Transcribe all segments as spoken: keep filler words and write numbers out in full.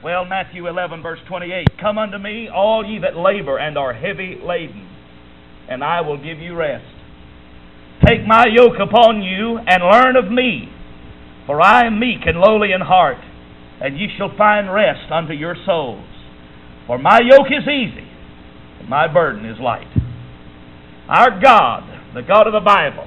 Well, Matthew eleven, verse twenty-eight. Come unto me, all ye that labor and are heavy laden, and I will give you rest. Take my yoke upon you, and learn of me, for I am meek and lowly in heart, and ye shall find rest unto your souls. For my yoke is easy, and my burden is light. Our God, the God of the Bible,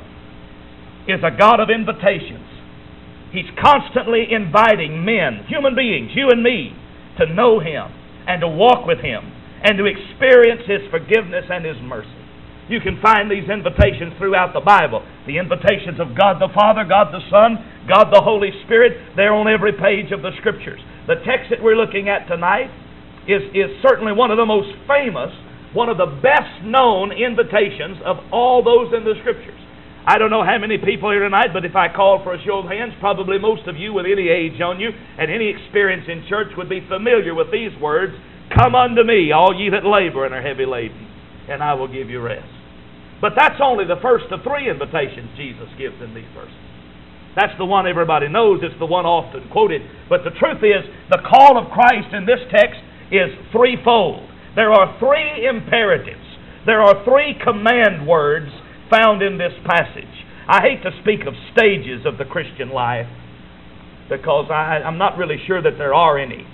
is a God of invitations. He's constantly inviting men, human beings, you and me, to know Him and to walk with Him and to experience His forgiveness and His mercy. You can find these invitations throughout the Bible. The invitations of God the Father, God the Son, God the Holy Spirit, they're on every page of the Scriptures. The text that we're looking at tonight is, is certainly one of the most famous, one of the best known invitations of all those in the Scriptures. I don't know how many people here tonight, but if I called for a show of hands, probably most of you with any age on you and any experience in church would be familiar with these words, "Come unto me, all ye that labor and are heavy laden, and I will give you rest." But that's only the first of three invitations Jesus gives in these verses. That's the one everybody knows. It's the one often quoted. But the truth is, the call of Christ in this text is threefold. There are three imperatives. There are three command words found in this passage. I hate to speak of stages of the Christian life because I, I'm not really sure that there are any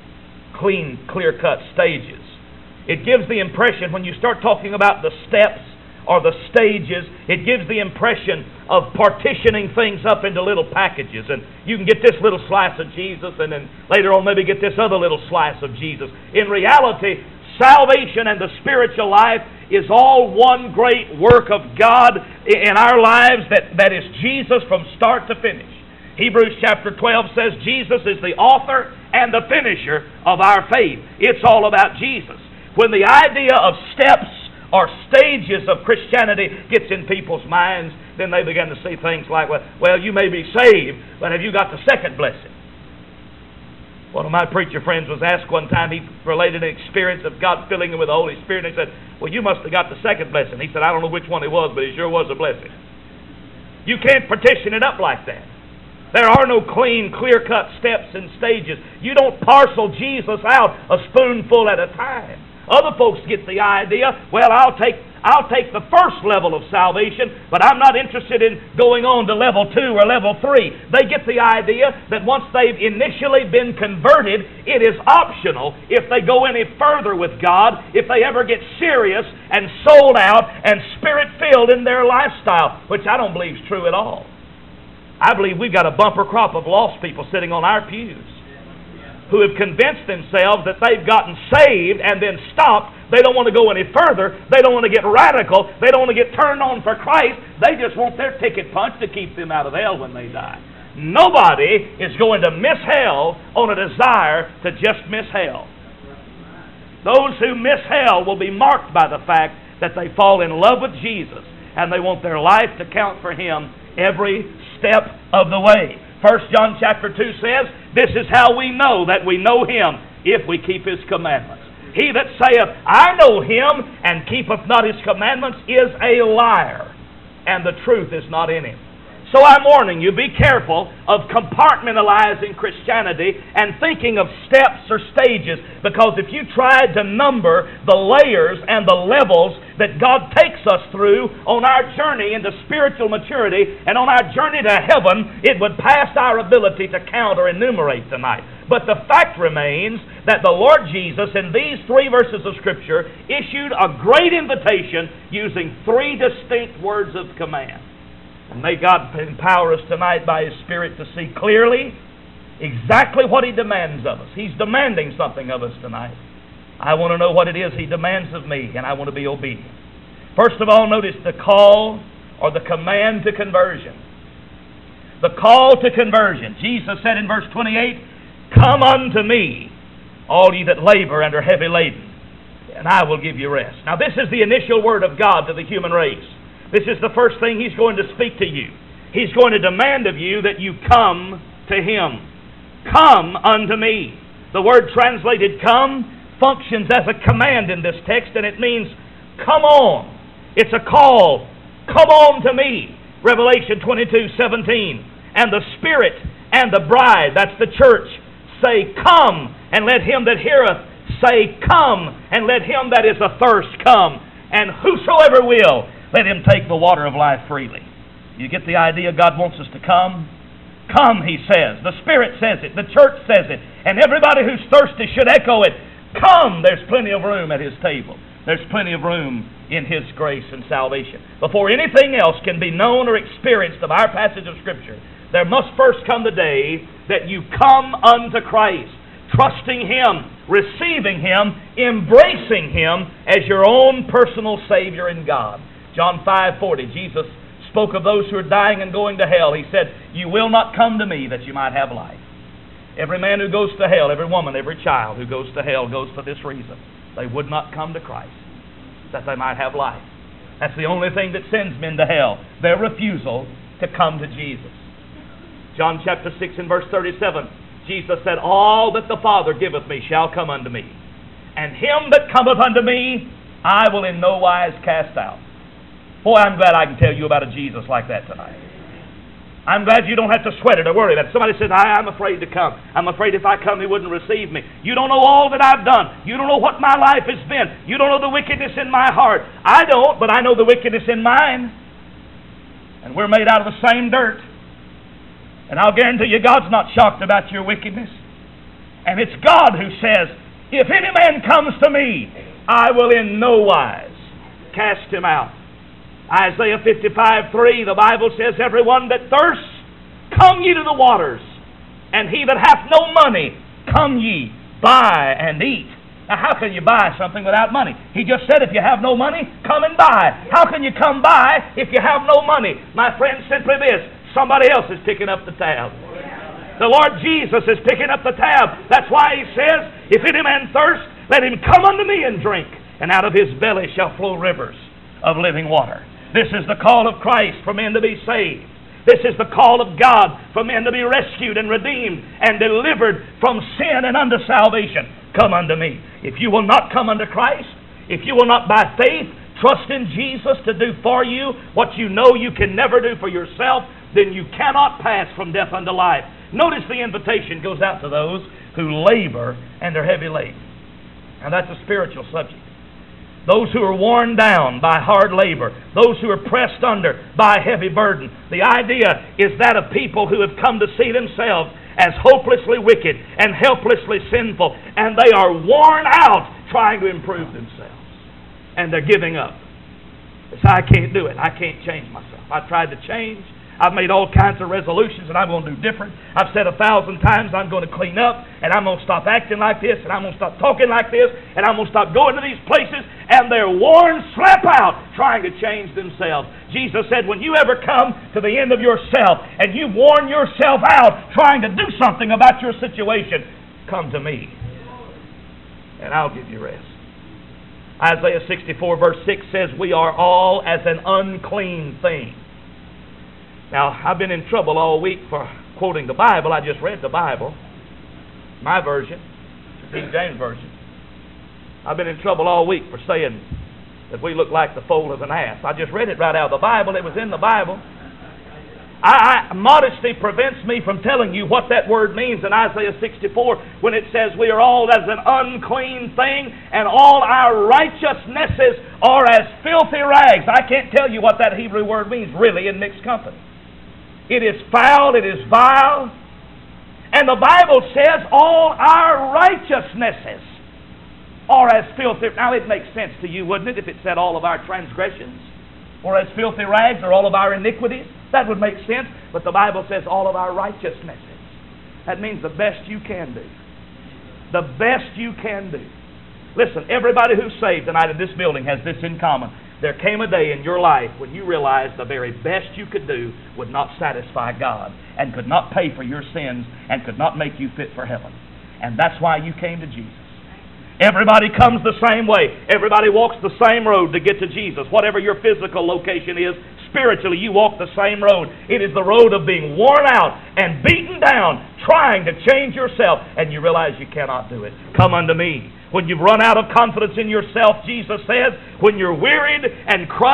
clean, clear-cut stages. It gives the impression, when you start talking about the steps or the stages, it gives the impression of partitioning things up into little packages. And you can get this little slice of Jesus and then later on maybe get this other little slice of Jesus. In reality, salvation and the spiritual life is all one great work of God in our lives that, that is Jesus from start to finish. Hebrews chapter twelve says Jesus is the author and the finisher of our faith. It's all about Jesus. When the idea of steps or stages of Christianity gets in people's minds, then they begin to see things like, well, well, you may be saved, but have you got the second blessing? One of my preacher friends was asked one time, he related an experience of God filling him with the Holy Spirit, and he said, well, you must have got the second blessing. He said, I don't know which one it was, but it sure was a blessing. You can't partition it up like that. There are no clean, clear-cut steps and stages. You don't parcel Jesus out a spoonful at a time. Other folks get the idea, well, I'll take I'll take the first level of salvation, but I'm not interested in going on to level two or level three. They get the idea that once they've initially been converted, it is optional if they go any further with God, if they ever get serious and sold out and Spirit-filled in their lifestyle, which I don't believe is true at all. I believe we've got a bumper crop of lost people sitting on our pews who have convinced themselves that they've gotten saved and then stopped. They don't want to go any further. They don't want to get radical. They don't want to get turned on for Christ. They just want their ticket punched to keep them out of hell when they die. Nobody is going to miss hell on a desire to just miss hell. Those who miss hell will be marked by the fact that they fall in love with Jesus and they want their life to count for Him every step of the way. First John chapter two says, this is how we know that we know Him, if we keep His commandments. He that saith, I know Him, and keepeth not His commandments, is a liar, and the truth is not in him. So I'm warning you, be careful of compartmentalizing Christianity and thinking of steps or stages, because if you tried to number the layers and the levels that God takes us through on our journey into spiritual maturity and on our journey to heaven, it would pass our ability to count or enumerate tonight. But the fact remains that the Lord Jesus, in these three verses of Scripture, issued a great invitation using three distinct words of command. And may God empower us tonight by His Spirit to see clearly exactly what He demands of us. He's demanding something of us tonight. I want to know what it is He demands of me, and I want to be obedient. First of all, notice the call or the command to conversion. The call to conversion. Jesus said in verse twenty-eight, Come unto me, all ye that labor and are heavy laden, and I will give you rest. Now this is the initial word of God to the human race. This is the first thing He's going to speak to you. He's going to demand of you that you come to Him. Come unto me. The word translated come functions as a command in this text, and it means come on. It's a call. Come on to me. Revelation twenty-two seventeen. And the Spirit and the bride, that's the church, say, Come, and let him that heareth say, Come, and let him that is athirst come, and whosoever will, let him take the water of life freely. You get the idea? God wants us to come. Come, He says. The Spirit says it. The church says it. And everybody who's thirsty should echo it. Come! There's plenty of room at His table. There's plenty of room in His grace and salvation. Before anything else can be known or experienced of our passage of Scripture, there must first come the day that you come unto Christ, trusting Him, receiving Him, embracing Him as your own personal Savior and God. John five forty, Jesus spoke of those who are dying and going to hell. He said, You will not come to me that you might have life. Every man who goes to hell, every woman, every child who goes to hell goes for this reason. They would not come to Christ, that they might have life. That's the only thing that sends men to hell, their refusal to come to Jesus. John chapter six and verse thirty-seven, Jesus said, All that the Father giveth me shall come unto me, and him that cometh unto me I will in no wise cast out. Boy, I'm glad I can tell you about a Jesus like that tonight. I'm glad you don't have to sweat it or worry about it. Somebody says, I, I'm afraid to come. I'm afraid if I come, He wouldn't receive me. You don't know all that I've done. You don't know what my life has been. You don't know the wickedness in my heart. I don't, but I know the wickedness in mine. And we're made out of the same dirt. And I'll guarantee you, God's not shocked about your wickedness. And it's God who says, If any man comes to me, I will in no wise cast him out. Isaiah fifty-five three, the Bible says, Everyone that thirsts, come ye to the waters, and he that hath no money, come ye, buy and eat. Now how can you buy something without money? He just said, if you have no money, come and buy. How can you come buy if you have no money? My friend, simply this, somebody else is picking up the tab. The Lord Jesus is picking up the tab. That's why He says, If any man thirst, let him come unto me and drink, and out of his belly shall flow rivers of living water. This is the call of Christ for men to be saved. This is the call of God for men to be rescued and redeemed and delivered from sin and unto salvation. Come unto me. If you will not come unto Christ, if you will not by faith trust in Jesus to do for you what you know you can never do for yourself, then you cannot pass from death unto life. Notice the invitation goes out to those who labor and are heavy laden. Now that's a spiritual subject. Those who are worn down by hard labor, those who are pressed under by a heavy burden. The idea is that of people who have come to see themselves as hopelessly wicked and helplessly sinful, and they are worn out trying to improve themselves. And they're giving up. They say, I can't do it. I can't change myself. I tried to change. I've made all kinds of resolutions and I'm going to do different. I've said a thousand times I'm going to clean up and I'm going to stop acting like this and I'm going to stop talking like this and I'm going to stop going to these places, and they're worn slap out trying to change themselves. Jesus said, when you ever come to the end of yourself and you've worn yourself out trying to do something about your situation, come to me and I'll give you rest. Isaiah sixty-four verse six says, we are all as an unclean thing. Now, I've been in trouble all week for quoting the Bible. I just read the Bible, my version, the King James Version. I've been in trouble all week for saying that we look like the foal of an ass. I just read it right out of the Bible. It was in the Bible. I, I, modesty prevents me from telling you what that word means in Isaiah sixty-four when it says we are all as an unclean thing and all our righteousnesses are as filthy rags. I can't tell you what that Hebrew word means really in mixed company. It is foul, it is vile. And the Bible says all our righteousnesses are as filthy. Now it makes sense to you, wouldn't it, if it said all of our transgressions or as filthy rags or all of our iniquities? That would make sense. But the Bible says all of our righteousnesses. That means the best you can do. The best you can do. Listen, everybody who's saved tonight in this building has this in common. There came a day in your life when you realized the very best you could do would not satisfy God and could not pay for your sins and could not make you fit for heaven. And that's why you came to Jesus. Everybody comes the same way. Everybody walks the same road to get to Jesus. Whatever your physical location is, spiritually you walk the same road. It is the road of being worn out and beaten down, trying to change yourself, and you realize you cannot do it. Come unto me. When you've run out of confidence in yourself, Jesus says, when you're wearied and crushed,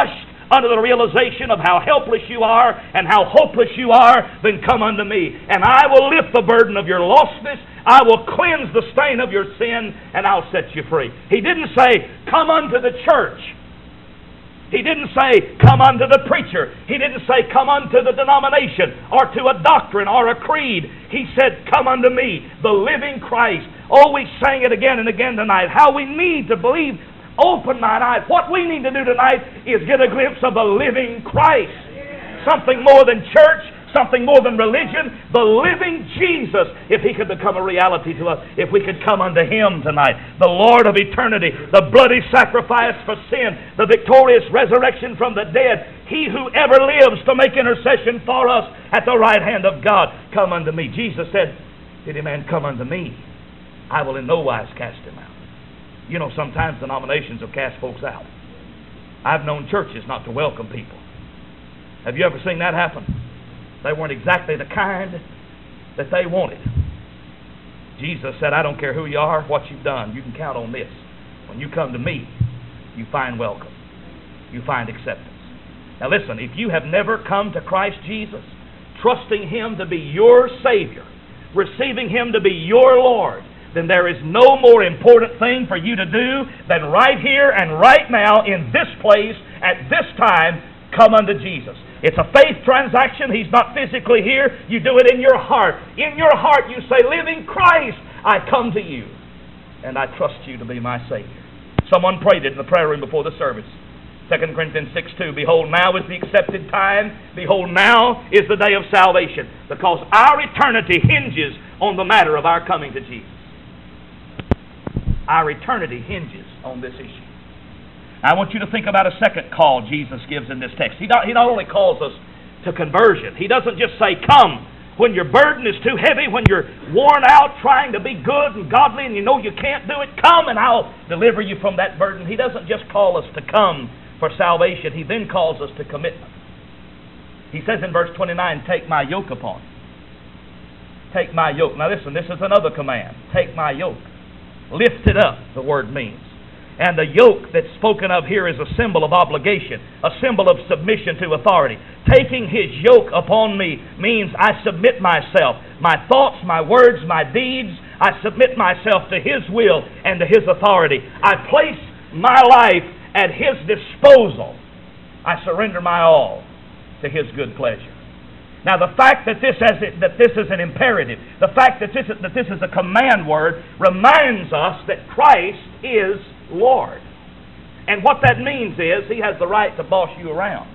under the realization of how helpless you are and how hopeless you are, then come unto me, and I will lift the burden of your lostness. I will cleanse the stain of your sin, and I'll set you free. He didn't say, come unto the church. He didn't say, come unto the preacher. He didn't say, come unto the denomination or to a doctrine or a creed. He said, come unto me, the living Christ. Oh, we sang it again and again tonight. How we need to believe. Open thine eyes. What we need to do tonight is get a glimpse of the living Christ. Something more than church. Something more than religion, the living Jesus, if He could become a reality to us, if we could come unto Him tonight, the Lord of eternity, the bloody sacrifice for sin, the victorious resurrection from the dead, He who ever lives to make intercession for us at the right hand of God, come unto me. Jesus said, "If any man come unto me, I will in no wise cast him out." You know, sometimes denominations will cast folks out. I've known churches not to welcome people. Have you ever seen that happen? They weren't exactly the kind that they wanted. Jesus said, I don't care who you are, what you've done, you can count on this. When you come to me, you find welcome. You find acceptance. Now listen, if you have never come to Christ Jesus, trusting Him to be your Savior, receiving Him to be your Lord, then there is no more important thing for you to do than right here and right now in this place, at this time, come unto Jesus. It's a faith transaction. He's not physically here. You do it in your heart. In your heart you say, living Christ, I come to you, and I trust you to be my Savior. Someone prayed it in the prayer room before the service. Second Corinthians six two, behold, now is the accepted time. Behold, now is the day of salvation. Because our eternity hinges on the matter of our coming to Jesus. Our eternity hinges on this issue. I want you to think about a second call Jesus gives in this text. He not, he not only calls us to conversion. He doesn't just say, come, when your burden is too heavy, when you're worn out trying to be good and godly and you know you can't do it, come and I'll deliver you from that burden. He doesn't just call us to come for salvation. He then calls us to commitment. He says in verse twenty-nine, take my yoke upon you. Take my yoke. Now listen, this is another command. Take my yoke. Lift it up, the word means. And the yoke that's spoken of here is a symbol of obligation, a symbol of submission to authority. Taking His yoke upon me means I submit myself, my thoughts, my words, my deeds. I submit myself to His will and to His authority. I place my life at His disposal. I surrender my all to His good pleasure. Now, the fact that this, has, that this is an imperative, the fact that this, is, that this is a command word, reminds us that Christ is Lord. And what that means is He has the right to boss you around.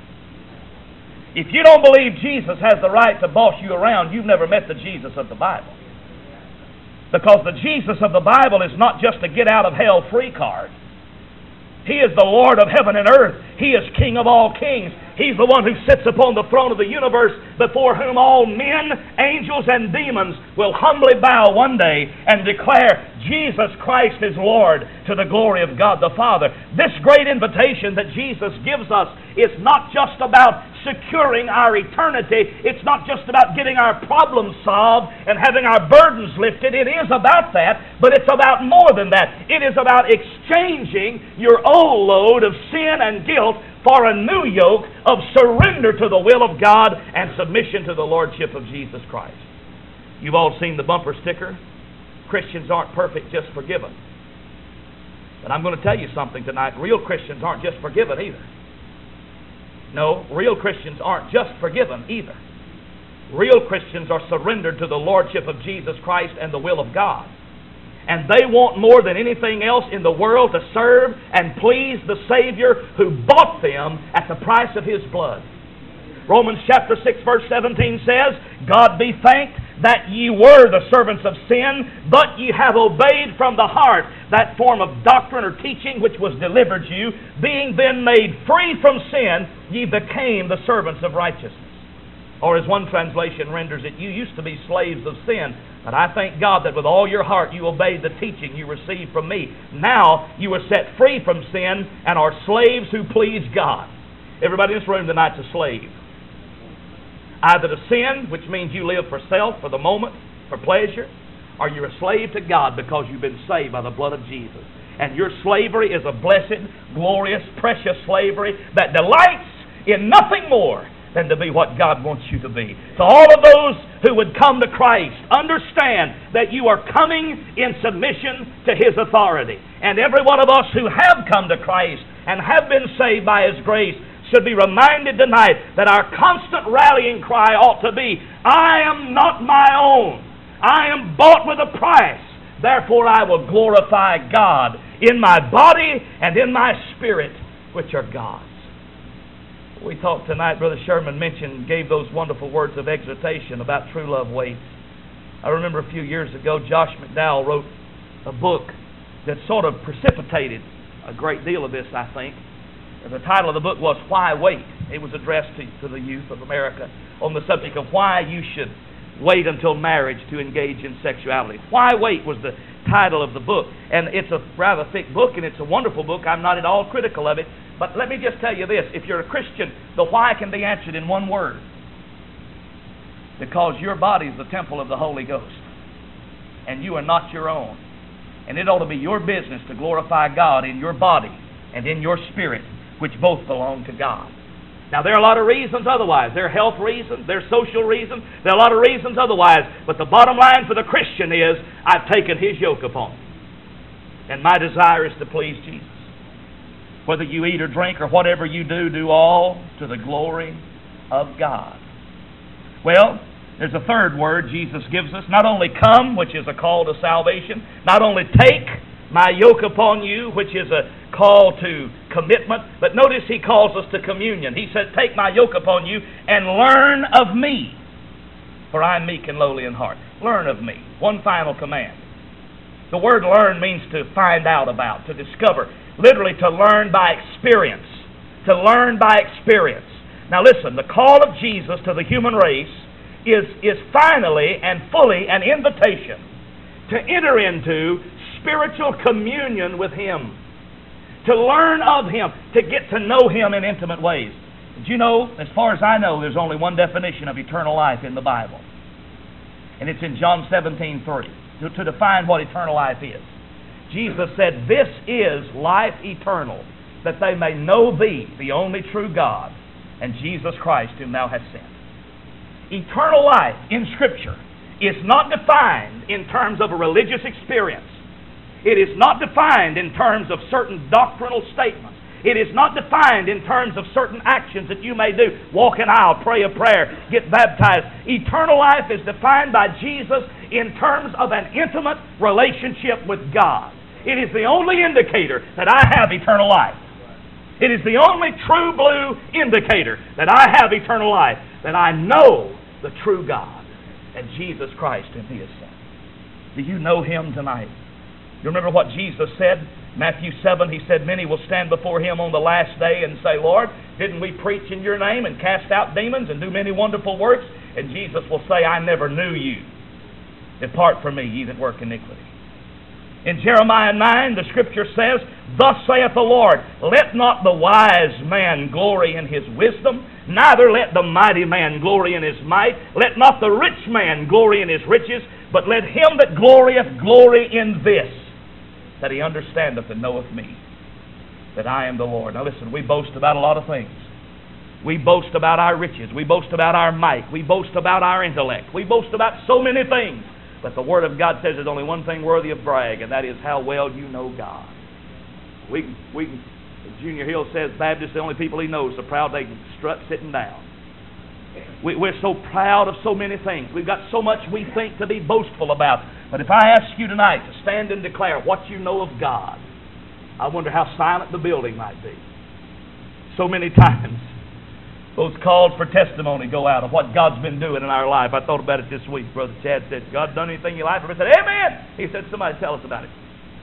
If you don't believe Jesus has the right to boss you around, you've never met the Jesus of the Bible. Because the Jesus of the Bible is not just a get out of hell free card. He is the Lord of heaven and earth. He is King of all kings. He's the one who sits upon the throne of the universe, before whom all men, angels, and demons will humbly bow one day and declare Jesus Christ is Lord, to the glory of God the Father. This great invitation that Jesus gives us is not just about securing our eternity. It's not just about getting our problems solved and having our burdens lifted. It is about that, but it's about more than that. It is about exchanging your old load of sin and guilt for a new yoke of surrender to the will of God and submission to the Lordship of Jesus Christ. You've all seen the bumper sticker, Christians aren't perfect, just forgiven. But I'm going to tell you something tonight. Real Christians aren't just forgiven either. No, real Christians aren't just forgiven either. Real Christians are surrendered to the Lordship of Jesus Christ and the will of God. And they want more than anything else in the world to serve and please the Savior who bought them at the price of His blood. Romans chapter six verse seventeen says, God be thanked that ye were the servants of sin, but ye have obeyed from the heart that form of doctrine or teaching which was delivered you. Being then made free from sin, ye became the servants of righteousness. Or as one translation renders it, you used to be slaves of sin, but I thank God that with all your heart you obeyed the teaching you received from me. Now you are set free from sin and are slaves who please God. Everybody in this room tonight's a slave. Either to sin, which means you live for self, for the moment, for pleasure, or you're a slave to God because you've been saved by the blood of Jesus. And your slavery is a blessed, glorious, precious slavery that delights in nothing more than to be what God wants you to be. To all of those who would come to Christ, understand that you are coming in submission to His authority. And every one of us who have come to Christ and have been saved by His grace should be reminded tonight that our constant rallying cry ought to be, I am not my own. I am bought with a price. Therefore I will glorify God in my body and in my spirit, which are God's. We talked tonight, Brother Sherman mentioned, gave those wonderful words of exhortation about true love waits. I remember a few years ago, Josh McDowell wrote a book that sort of precipitated a great deal of this, I think. The title of the book was Why Wait? It was addressed to, to the youth of America on the subject of why you should wait until marriage to engage in sexuality. Why Wait was the title of the book. And it's a rather thick book, and it's a wonderful book. I'm not at all critical of it. But let me just tell you this. If you're a Christian, the why can be answered in one word. Because your body is the temple of the Holy Ghost. And you are not your own. And it ought to be your business to glorify God in your body and in your spirit, which both belong to God. Now, there are a lot of reasons otherwise. There are health reasons. There are social reasons. There are a lot of reasons otherwise. But the bottom line for the Christian is, I've taken His yoke upon me. And my desire is to please Jesus. Whether you eat or drink or whatever you do, do all to the glory of God. Well, there's a third word Jesus gives us. Not only come, which is a call to salvation. Not only take my yoke upon you, which is a call to commitment. But notice He calls us to communion. He said, take my yoke upon you and learn of me, for I am meek and lowly in heart. Learn of me. One final command. The word learn means to find out about, to discover. Literally to learn by experience. To learn by experience. Now listen, the call of Jesus to the human race is, is finally and fully an invitation to enter into spiritual communion with Him. To learn of Him. To get to know Him in intimate ways. Did you know, as far as I know, there's only one definition of eternal life in the Bible. And it's in John seventeen three. To, to define what eternal life is. Jesus said, this is life eternal, that they may know Thee, the only true God, and Jesus Christ whom Thou hast sent. Eternal life in Scripture is not defined in terms of a religious experience. It is not defined in terms of certain doctrinal statements. It is not defined in terms of certain actions that you may do. Walk an aisle, pray a prayer, get baptized. Eternal life is defined by Jesus in terms of an intimate relationship with God. It is the only indicator that I have eternal life. It is the only true blue indicator that I have eternal life, that I know the true God and Jesus Christ whom He has sent. Do you know Him tonight? You remember what Jesus said? Matthew seven, He said, many will stand before Him on the last day and say, Lord, didn't we preach in Your name and cast out demons and do many wonderful works? And Jesus will say, I never knew you. Depart from me, ye that work iniquity. In Jeremiah nine, the Scripture says, thus saith the Lord, let not the wise man glory in his wisdom, neither let the mighty man glory in his might, let not the rich man glory in his riches, but let him that glorieth glory in this, that he understandeth and knoweth me, that I am the Lord. Now listen, we boast about a lot of things. We boast about our riches. We boast about our might. We boast about our intellect. We boast about so many things. But the Word of God says there's only one thing worthy of brag, and that is how well you know God. We, we, Junior Hill says Baptists, the only people he knows, are proud they can strut sitting down. We, we're so proud of so many things. We've got so much we think to be boastful about. But if I ask you tonight to stand and declare what you know of God, I wonder how silent the building might be. So many times, those calls for testimony go out of what God's been doing in our life. I thought about it this week. Brother Chad said, God done anything in your life? I said, amen. He said, somebody tell us about it.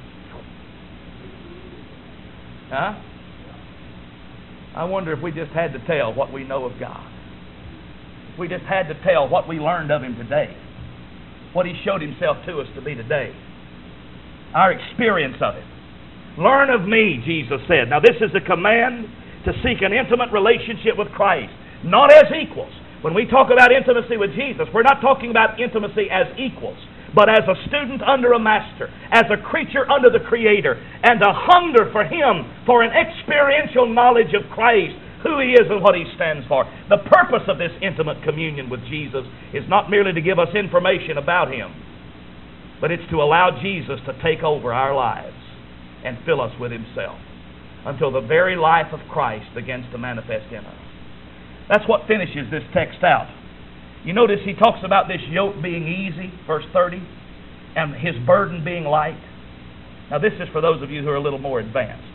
Huh? I wonder if we just had to tell what we know of God. If we just had to tell what we learned of Him today. What He showed Himself to us to be today. Our experience of it. Learn of me, Jesus said. Now this is a command to seek an intimate relationship with Christ. Not as equals. When we talk about intimacy with Jesus, we're not talking about intimacy as equals, but as a student under a master, as a creature under the Creator, and a hunger for Him, for an experiential knowledge of Christ, who He is and what He stands for. The purpose of this intimate communion with Jesus is not merely to give us information about Him, but it's to allow Jesus to take over our lives and fill us with Himself until the very life of Christ begins to manifest in us. That's what finishes this text out. You notice he talks about this yoke being easy, verse thirty, and His burden being light. Now this is for those of you who are a little more advanced.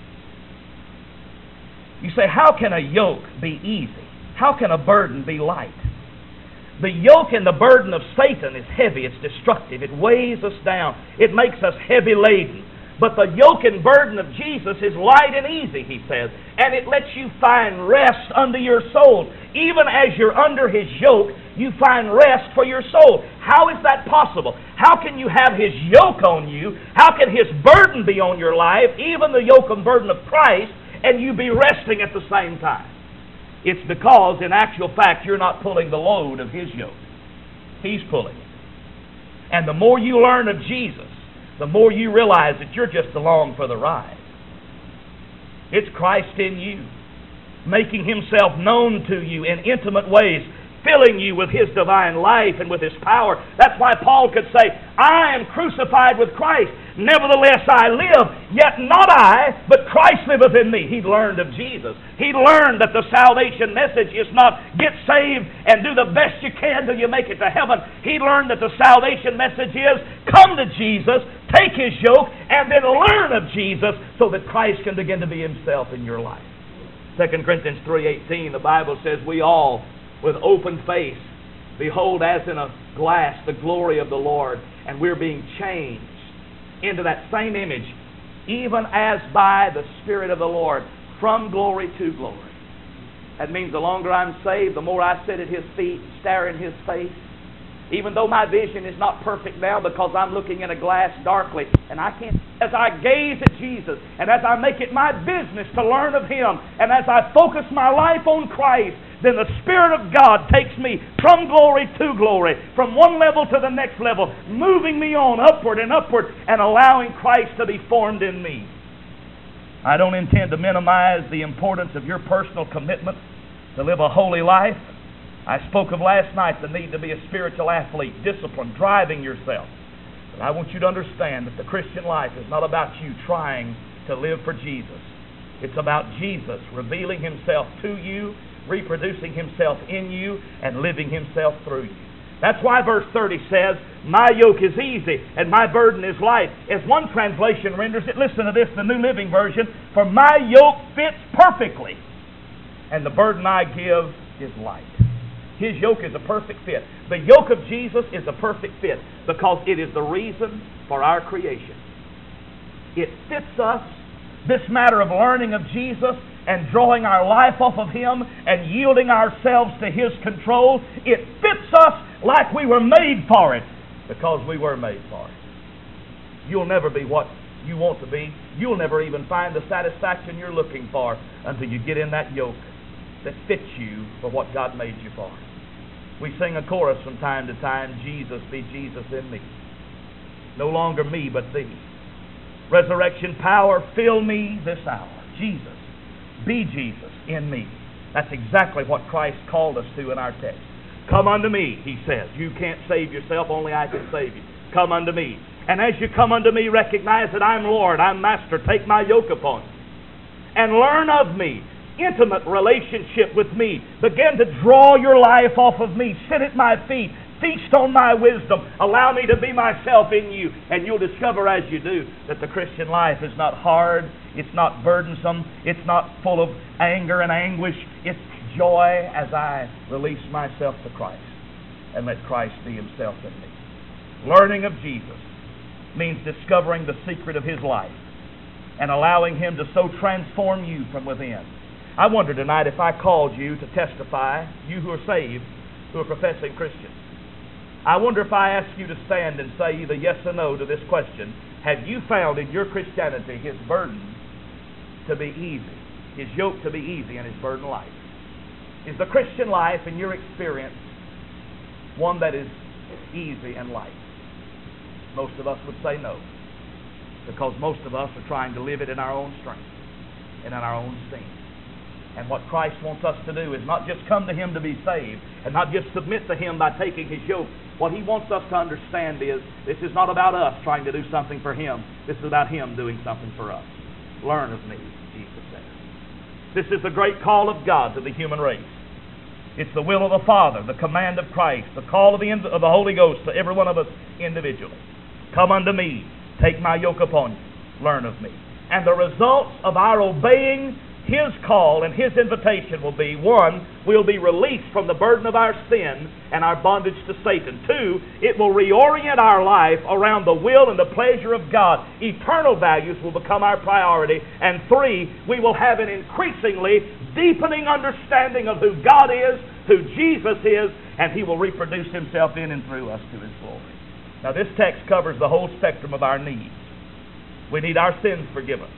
You say, how can a yoke be easy? How can a burden be light? The yoke and the burden of Satan is heavy. It's destructive. It weighs us down. It makes us heavy laden. But the yoke and burden of Jesus is light and easy, he says, and it lets you find rest under your soul. Even as you're under His yoke, you find rest for your soul. How is that possible? How can you have His yoke on you? How can His burden be on your life, even the yoke and burden of Christ, and you be resting at the same time? It's because, in actual fact, you're not pulling the load of His yoke. He's pulling it. And the more you learn of Jesus, the more you realize that you're just along for the ride. It's Christ in you, making Himself known to you in intimate ways, filling you with His divine life and with His power. That's why Paul could say, I am crucified with Christ. Nevertheless I live, yet not I, but Christ liveth in me. He learned of Jesus. He learned that the salvation message is not get saved and do the best you can till you make it to heaven. He learned that the salvation message is come to Jesus, take His yoke, and then learn of Jesus so that Christ can begin to be Himself in your life. Second Corinthians three eighteen, the Bible says, we all with open face behold as in a glass the glory of the Lord, and we're being changed into that same image, even as by the Spirit of the Lord, from glory to glory. That means the longer I'm saved, the more I sit at His feet, stare in His face. Even though my vision is not perfect now because I'm looking in a glass darkly, and I can't, as I gaze at Jesus, and as I make it my business to learn of Him, and as I focus my life on Christ, then the Spirit of God takes me from glory to glory, from one level to the next level, moving me on upward and upward, and allowing Christ to be formed in me. I don't intend to minimize the importance of your personal commitment to live a holy life. I spoke of last night the need to be a spiritual athlete, disciplined, driving yourself. But I want you to understand that the Christian life is not about you trying to live for Jesus. It's about Jesus revealing Himself to you, reproducing Himself in you, and living Himself through you. That's why verse thirty says, my yoke is easy and my burden is light. As one translation renders it, listen to this, the New Living Version, for my yoke fits perfectly, and the burden I give is light. His yoke is a perfect fit. The yoke of Jesus is a perfect fit because it is the reason for our creation. It fits us, this matter of learning of Jesus and drawing our life off of Him and yielding ourselves to His control. It fits us like we were made for it because we were made for it. You'll never be what you want to be. You'll never even find the satisfaction you're looking for until you get in that yoke that fits you for what God made you for. We sing a chorus from time to time, Jesus be Jesus in me. No longer me, but Thee. Resurrection power, fill me this hour. Jesus, be Jesus in me. That's exactly what Christ called us to in our text. Come unto me, He says. You can't save yourself, only I can save you. Come unto me. And as you come unto me, recognize that I'm Lord, I'm Master. Take my yoke upon you. And learn of me. Intimate relationship with me. Begin to draw your life off of me. Sit at my feet. Feast on my wisdom. Allow me to be myself in you. And you'll discover as you do that the Christian life is not hard. It's not burdensome. It's not full of anger and anguish. It's joy as I release myself to Christ and let Christ be Himself in me. Learning of Jesus means discovering the secret of His life and allowing Him to so transform you from within. I wonder tonight if I called you to testify, you who are saved, who are professing Christians. I wonder if I asked you to stand and say either yes or no to this question. Have you found in your Christianity His burden to be easy, His yoke to be easy, and His burden light? Is the Christian life, in your experience, one that is easy and light? Most of us would say no, because most of us are trying to live it in our own strength and in our own steam. And what Christ wants us to do is not just come to Him to be saved and not just submit to Him by taking His yoke. What He wants us to understand is this is not about us trying to do something for Him. This is about Him doing something for us. Learn of me, Jesus said. This is the great call of God to the human race. It's the will of the Father, the command of Christ, the call of the, of the Holy Ghost to every one of us individually. Come unto me, take my yoke upon you, learn of me. And the results of our obeying His call and His invitation will be, one, we'll be released from the burden of our sin and our bondage to Satan. Two, it will reorient our life around the will and the pleasure of God. Eternal values will become our priority. And three, we will have an increasingly deepening understanding of who God is, who Jesus is, and He will reproduce Himself in and through us to His glory. Now this text covers the whole spectrum of our needs. We need our sins forgiven.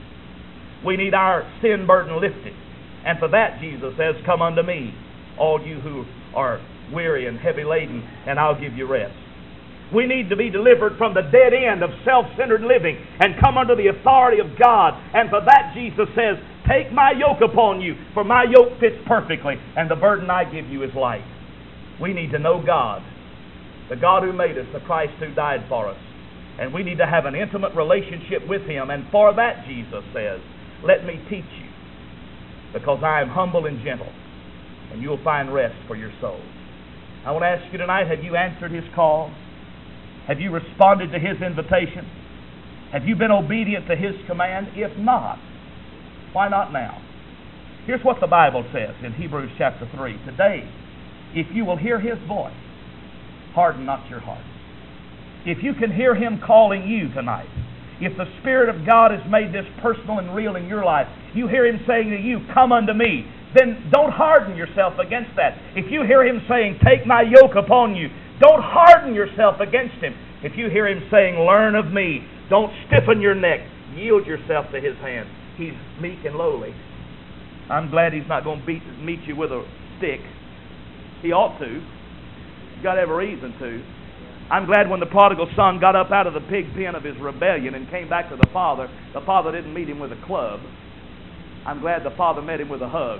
We need our sin burden lifted. And for that, Jesus says, come unto me, all you who are weary and heavy laden, and I'll give you rest. We need to be delivered from the dead end of self-centered living and come under the authority of God. And for that, Jesus says, take my yoke upon you, for my yoke fits perfectly, and the burden I give you is light. We need to know God, the God who made us, the Christ who died for us. And we need to have an intimate relationship with Him. And for that, Jesus says, let me teach you, because I am humble and gentle, and you'll find rest for your soul. I want to ask you tonight, have you answered His call? Have you responded to His invitation? Have you been obedient to His command? If not, why not now? Here's what the Bible says in Hebrews chapter three. Today, if you will hear His voice, harden not your heart. If you can hear Him calling you tonight, if the Spirit of God has made this personal and real in your life, you hear Him saying to you, come unto me, then don't harden yourself against that. If you hear Him saying, take my yoke upon you, don't harden yourself against Him. If you hear Him saying, learn of me, don't stiffen your neck. Yield yourself to His hand. He's meek and lowly. I'm glad He's not going to beat, meet you with a stick. He ought to. He's got every reason to. I'm glad when the prodigal son got up out of the pig pen of his rebellion and came back to the Father, the Father didn't meet him with a club. I'm glad the Father met him with a hug.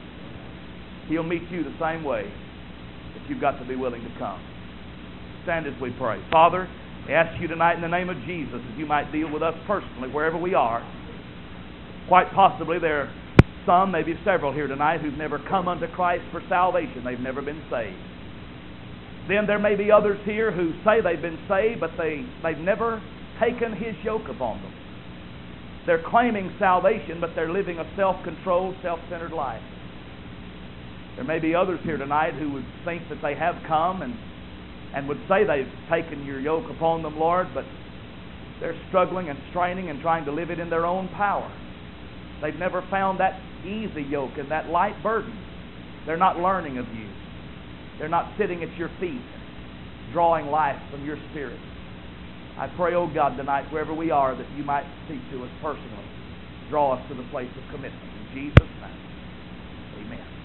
He'll meet you the same way, but you've got to be willing to come. Stand as we pray. Father, we ask you tonight in the name of Jesus that you might deal with us personally wherever we are. Quite possibly there are some, maybe several here tonight, who've never come unto Christ for salvation. They've never been saved. Then there may be others here who say they've been saved, but they, they've never taken His yoke upon them. They're claiming salvation, but they're living a self-controlled, self-centered life. There may be others here tonight who would think that they have come and, and would say they've taken your yoke upon them, Lord, but they're struggling and straining and trying to live it in their own power. They've never found that easy yoke and that light burden. They're not learning of you. They're not sitting at your feet, drawing life from your Spirit. I pray, oh God, tonight, wherever we are, that you might speak to us personally. Draw us to the place of commitment. In Jesus' name, amen.